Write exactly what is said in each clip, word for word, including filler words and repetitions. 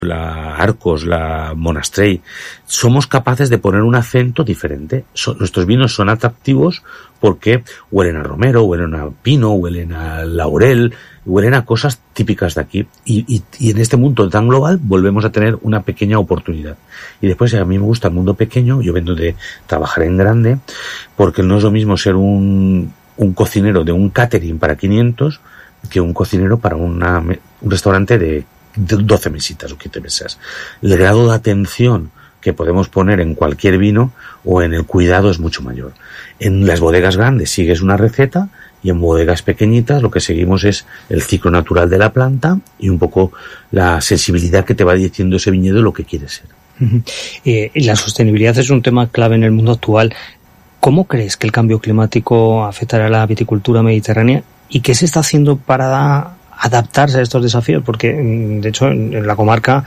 la Arcos, la Monastrell, somos capaces de poner un acento diferente. So, nuestros vinos son atractivos porque huelen a romero, huelen a pino, huelen a laurel, huelen a cosas típicas de aquí. Y, y, y en este mundo tan global volvemos a tener una pequeña oportunidad. Y después a mí me gusta el mundo pequeño, yo vengo de trabajar en grande, porque no es lo mismo ser un, un cocinero de un catering para quinientos que un cocinero para una, un restaurante de doce mesitas o quince mesas. El grado de atención que podemos poner en cualquier vino o en el cuidado es mucho mayor. En las bodegas grandes sigues una receta y en bodegas pequeñitas lo que seguimos es el ciclo natural de la planta y un poco la sensibilidad que te va diciendo ese viñedo lo que quiere ser. Uh-huh. Eh, la sostenibilidad es un tema clave en el mundo actual. ¿Cómo crees que el cambio climático afectará a la viticultura mediterránea y qué se está haciendo para adaptarse a estos desafíos? Porque, de hecho, en la comarca,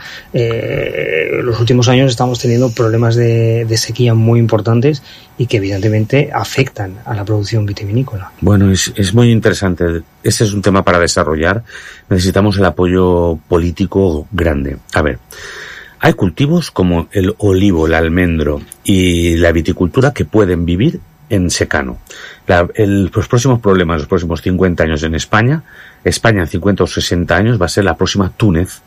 eh, en los últimos años estamos teniendo problemas de, de sequía muy importantes y que evidentemente afectan a la producción vitivinícola. Bueno, es, es muy interesante. Ese es un tema para desarrollar. Necesitamos el apoyo político grande. A ver, hay cultivos como el olivo, el almendro y la viticultura que pueden vivir en secano. La, el, los próximos problemas, los próximos cincuenta años en España, España en cincuenta o sesenta años va a ser la próxima Túnez.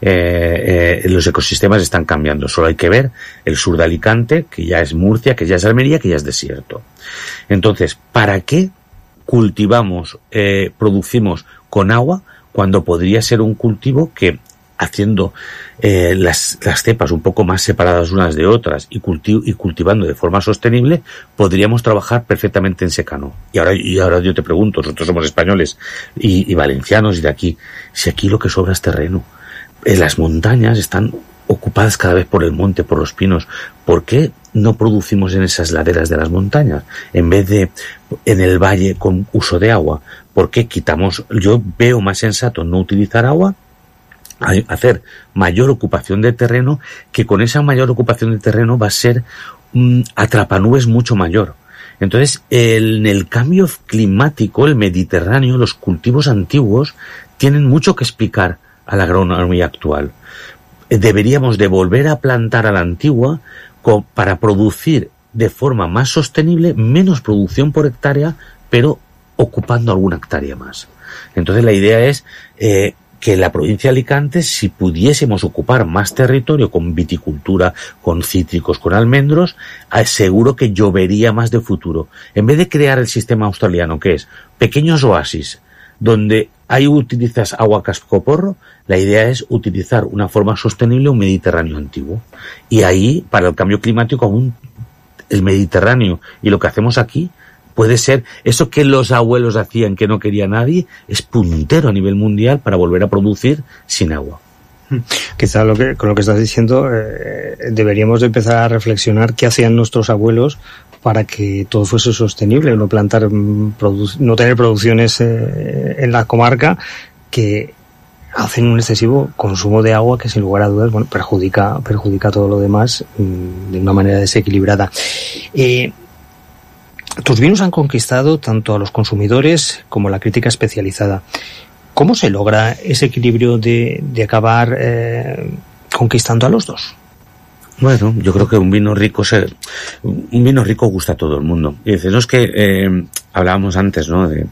Eh, eh, los ecosistemas están cambiando. Solo hay que ver el sur de Alicante, que ya es Murcia, que ya es Almería, que ya es desierto. Entonces, ¿para qué cultivamos, eh, producimos con agua cuando podría ser un cultivo que haciendo eh, las, las cepas un poco más separadas unas de otras y, culti- y cultivando de forma sostenible, podríamos trabajar perfectamente en secano? Y ahora, y ahora yo te pregunto, nosotros somos españoles y, y valencianos y de aquí, si aquí lo que sobra es terreno, eh, las montañas están ocupadas cada vez por el monte, por los pinos, ¿por qué no producimos en esas laderas de las montañas en vez de en el valle con uso de agua? ¿Por qué quitamos? Yo veo más sensato no utilizar agua, hacer mayor ocupación de terreno, que con esa mayor ocupación de terreno va a ser un atrapanubes mucho mayor. Entonces, el, en el cambio climático, el Mediterráneo, los cultivos antiguos tienen mucho que explicar a la agronomía actual. Deberíamos de volver a plantar a la antigua con, para producir de forma más sostenible, menos producción por hectárea, pero ocupando alguna hectárea más. Entonces, la idea es eh, que en la provincia de Alicante, si pudiésemos ocupar más territorio con viticultura, con cítricos, con almendros, seguro que llovería más de futuro. En vez de crear el sistema australiano, que es pequeños oasis, donde ahí utilizas agua cascoporro, la idea es utilizar una forma sostenible un Mediterráneo antiguo. Y ahí, para el cambio climático, aún el Mediterráneo y lo que hacemos aquí, puede ser eso que los abuelos hacían que no quería nadie, es puntero a nivel mundial para volver a producir sin agua. Quizá lo que, con lo que estás diciendo, eh, deberíamos de empezar a reflexionar qué hacían nuestros abuelos para que todo fuese sostenible, no plantar, produ- no tener producciones eh, en la comarca que hacen un excesivo consumo de agua que sin lugar a dudas, bueno, perjudica, perjudica todo lo demás mmm, de una manera desequilibrada. Eh, Tus vinos han conquistado tanto a los consumidores como a la crítica especializada. ¿Cómo se logra ese equilibrio de, de acabar eh, conquistando a los dos? Bueno, yo creo que un vino rico se, un vino rico gusta a todo el mundo. Y dices, no es que eh, hablábamos antes, ¿no? De,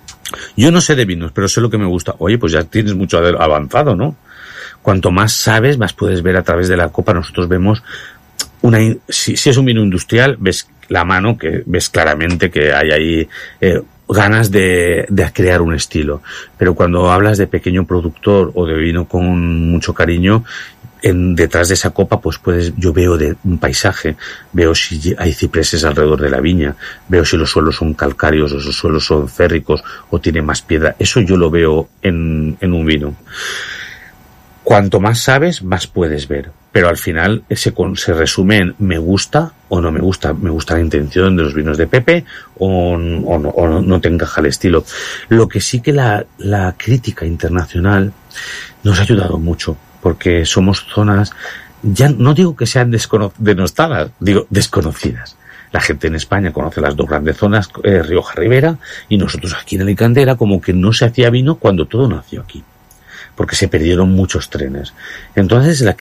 yo no sé de vinos, pero sé lo que me gusta. Oye, pues ya tienes mucho avanzado, ¿no? Cuanto más sabes, más puedes ver a través de la copa. Nosotros vemos una, si, si es un vino industrial, ves la mano, que ves claramente que hay ahí eh, ganas de, de crear un estilo. Pero cuando hablas de pequeño productor o de vino con mucho cariño, en, detrás de esa copa, pues puedes, yo veo de un paisaje, veo si hay cipreses alrededor de la viña, veo si los suelos son calcáreos o los suelos son férricos o tiene más piedra. Eso yo lo veo en, en un vino. Cuanto más sabes, más puedes ver. Pero al final se, se resume en me gusta o no me gusta. Me gusta la intención de los vinos de Pepe o, o, no, o no, no te encaja el estilo. Lo que sí que la, la crítica internacional nos ha ayudado mucho, porque somos zonas, ya no digo que sean descono- denostadas, digo desconocidas. La gente en España conoce las dos grandes zonas, eh, Rioja Ribera, y nosotros aquí en Alicante era como que no se hacía vino cuando todo nació aquí. porque se perdieron muchos trenes. Entonces la,